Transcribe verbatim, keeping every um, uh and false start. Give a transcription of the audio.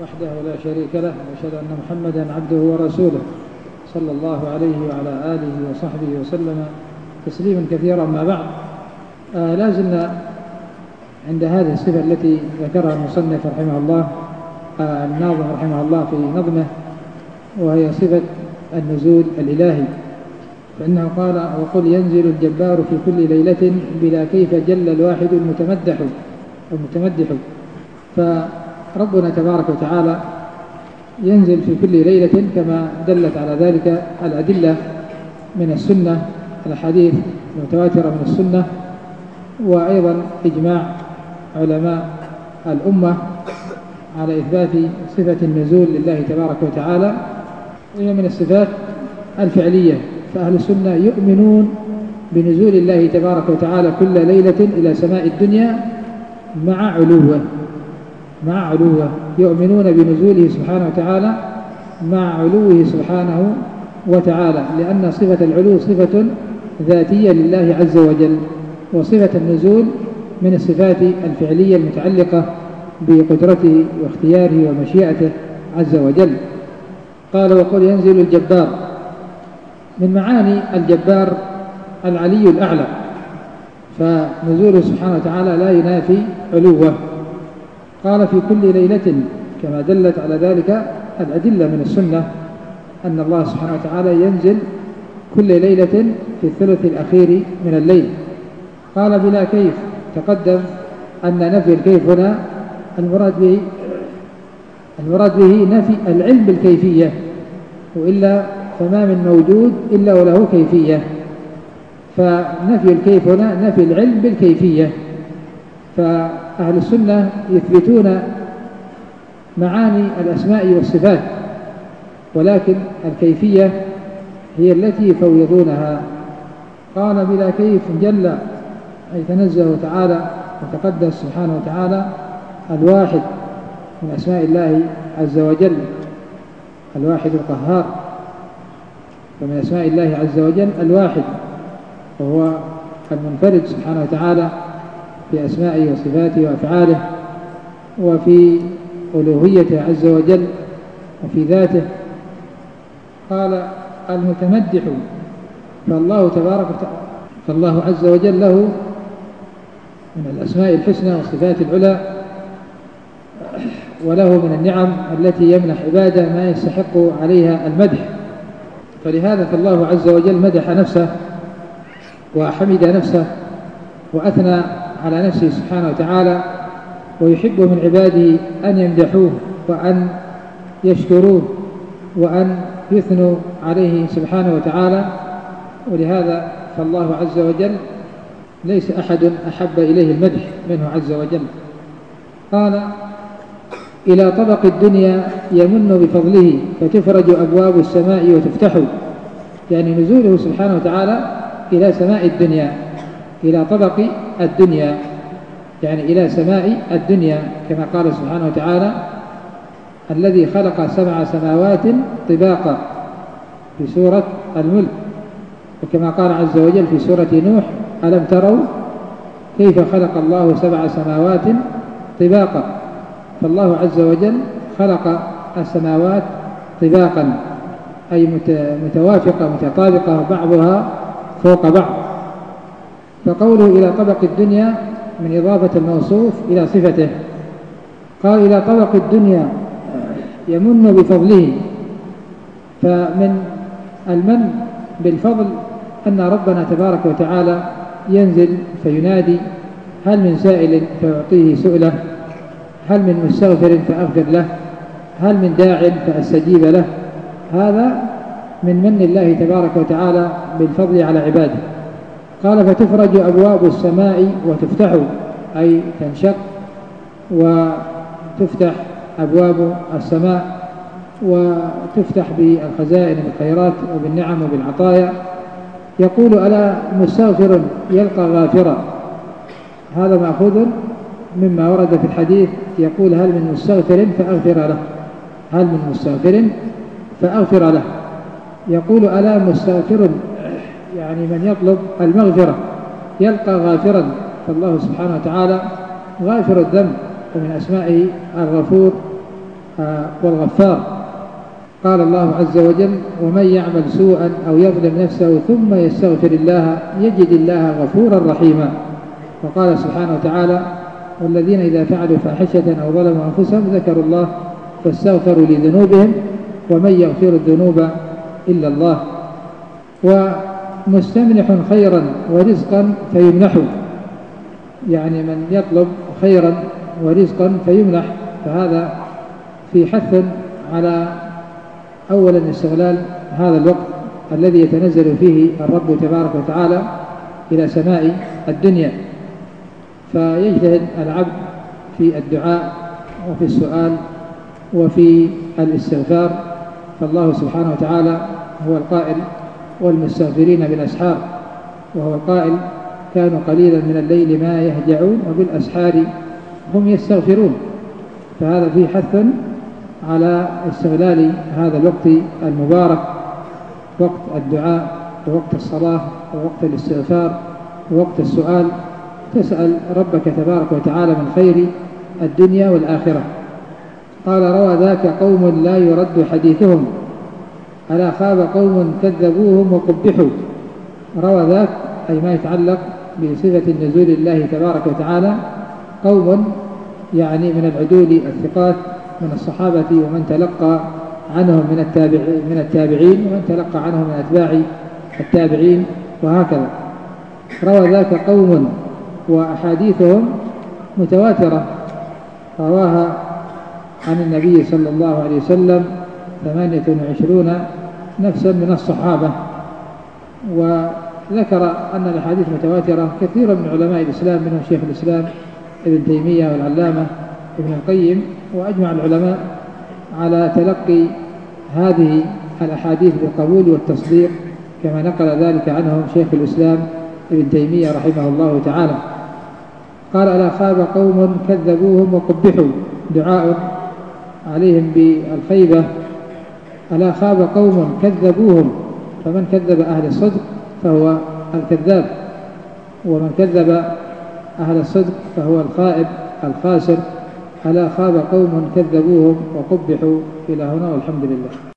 وحده ولا شريك له، وأشهد أن محمدا عبده ورسوله صلى الله عليه وعلى آله وصحبه وسلم تسليما كثيرا. ما بعد، آه لا زلنا عند هذه الصفة التي ذكرها المصنف رحمه الله، آه الناظم رحمه الله في نظمه، وهي صفة النزول الإلهي. فإنه قال: وقل ينزل الجبار في كل ليلة بلا كيف جل الواحد المتمدح المتمدح. فربنا تبارك وتعالى ينزل في كل ليلة كما دلت على ذلك الأدلة من السنة، الأحاديث المتواترة من السنة، وأيضا إجماع علماء الأمة على إثبات صفة النزول لله تبارك وتعالى، وهي من الصفات الفعلية. فأهل السنة يؤمنون بنزول الله تبارك وتعالى كل ليلة إلى سماء الدنيا مع علوه مع علوه يؤمنون بنزوله سبحانه وتعالى مع علوه سبحانه وتعالى، لأن صفة العلو صفة ذاتية لله عز وجل، وصفة النزول من الصفات الفعلية المتعلقة بقدرته واختياره ومشيئته عز وجل. قال: وقل ينزل الجبار. من معاني الجبار العلي الأعلى، فنزوله سبحانه وتعالى لا ينافي علوه. قال: في كل ليلة، كما دلت على ذلك الأدلة من السنة أن الله سبحانه وتعالى ينزل كل ليلة في الثلث الأخير من الليل. قال: بلا كيف. تقدم أن نفي الكيف هنا المراد به المراد به نفي العلم بالكيفية، وإلا فما من موجود إلا وله كيفية، فنفي الكيف هنا نفي العلم بالكيفية. فأهل السنة يثبتون معاني الأسماء والصفات، ولكن الكيفية هي التي يفوضونها. قال: بلا كيف جل، أي تنزه تعالى وتقدس سبحانه وتعالى الواحد من أسماء الله عز وجل، الواحد القهار. فمن أسماء الله عز وجل الواحد، وهو المنفرد سبحانه وتعالى في أسمائه وصفاته وأفعاله، وفي ألوهيته عز وجل، وفي ذاته. قال: المتمدح. فالله تبارك وتعالى فالله عز وجل له من الأسماء الحسنى والصفات العلى، وله من النعم التي يمنح عباده ما يستحق عليها المدح. فلهذا فالله عز وجل مدح نفسه وحمد نفسه وأثنى على نفسه سبحانه وتعالى، ويحب من عباده أن يمدحوه وأن يشكروه وأن يثنوا عليه سبحانه وتعالى. ولهذا فالله عز وجل ليس أحد أحب إليه المدح منه عز وجل. قال: إلى طبق الدنيا يمن بفضله فتفرج أبواب السماء وتفتح. يعني نزوله سبحانه وتعالى إلى سماء الدنيا، إلى طبق الدنيا، يعني إلى سماء الدنيا، كما قال سبحانه وتعالى: الذي خلق سبع سماوات طباقا في سورة الملك، وكما قال عز وجل في سورة نوح: ألم تروا كيف خلق الله سبع سماوات طباقا. فالله عز وجل خلق السماوات طباقا، أي متوافقة متطابقة بعضها فوق بعض. فقوله إلى طبق الدنيا من إضافة الموصوف إلى صفته. قال: إلى طبق الدنيا يمن بفضله. فمن المن بالفضل أن ربنا تبارك وتعالى ينزل فينادي: هل من سائل فيعطيه سؤله، هل من مستغفر فأغفر له، هل من داع فأستجيب له. هذا من من الله تبارك وتعالى بالفضل على عباده. قال: فتفرج أبواب السماء وتفتح، أي تنشق وتفتح أبواب السماء، وتفتح بالخزائن بالخيرات وبالنعم وبالعطايا. يقول: ألا مستغفر يلقى غافرا. هذا مأخوذ مما ورد في الحديث، يقول: هل من مستغفر فأغفر له، هل من مستغفر فأغفر له. يقول: ألا مستغفر، يعني من يطلب المغفرة، يلقى غافرا. فالله سبحانه وتعالى غافر الذنب، ومن أسمائه الغفور والغفار. قال الله عز وجل: ومن يعمل سوءا أو يظلم نفسه ثم يستغفر الله يجد الله غفورا رحيما. وقال سبحانه وتعالى: والذين إذا فعلوا فاحشة أو ظلموا أنفسهم ذكروا الله فاستغفروا لذنوبهم ومن يغفر الذنوب إلا الله. ومستمنح خيرا ورزقا فيمنحه، يعني من يطلب خيرا ورزقا فيمنح، فهذا في حث على أولا استغلال هذا الوقت الذي يتنزل فيه الرب تبارك وتعالى إلى سماء الدنيا، فيجتهد العبد في الدعاء وفي السؤال وفي الاستغفار. فالله سبحانه وتعالى هو القائل: والمستغفرين بالأسحار، وهو القائل: كانوا قليلا من الليل ما يهجعون وبالأسحار هم يستغفرون. فهذا فيه حث على استغلال هذا الوقت المبارك، وقت الدعاء ووقت الصلاة ووقت الاستغفار ووقت السؤال، تسأل ربك تبارك وتعالى من خير الدنيا والآخرة. قال: روى ذاك قوم لا يرد حديثهم ألا خاب قوم كذبوهم وقبحوا. روى ذاك أي ما يتعلق بصفة نزول الله تبارك وتعالى، قوم يعني من العدول الثقات من الصحابة ومن تلقى عنهم من التابعين من التابعين ومن تلقى عنهم من أتباع التابعين وهكذا. روى ذاك قوم وأحاديثهم متواترة رواها عن النبي صلى الله عليه وسلم ثمانية وعشرون نفسا من الصحابة. وذكر أن الأحاديث متواترة كثيرا من علماء الإسلام، منهم شيخ الإسلام ابن تيمية والعلامة ابن القيم، وأجمع العلماء على تلقي هذه الأحاديث بالقبول والتصديق كما نقل ذلك عنهم شيخ الإسلام ابن تيمية رحمه الله تعالى. قال: ألا خاب قوم كذبوهم وقبحوا، دعاء عليهم بالخيبة. ألا خاب قوم كذبوهم، فمن كذب أهل الصدق فهو الكذاب، ومن كذب أهل الصدق فهو الخائب الخاسر. ألا خاب قوم كذبوهم وقبحوا. إلى هنا والحمد لله.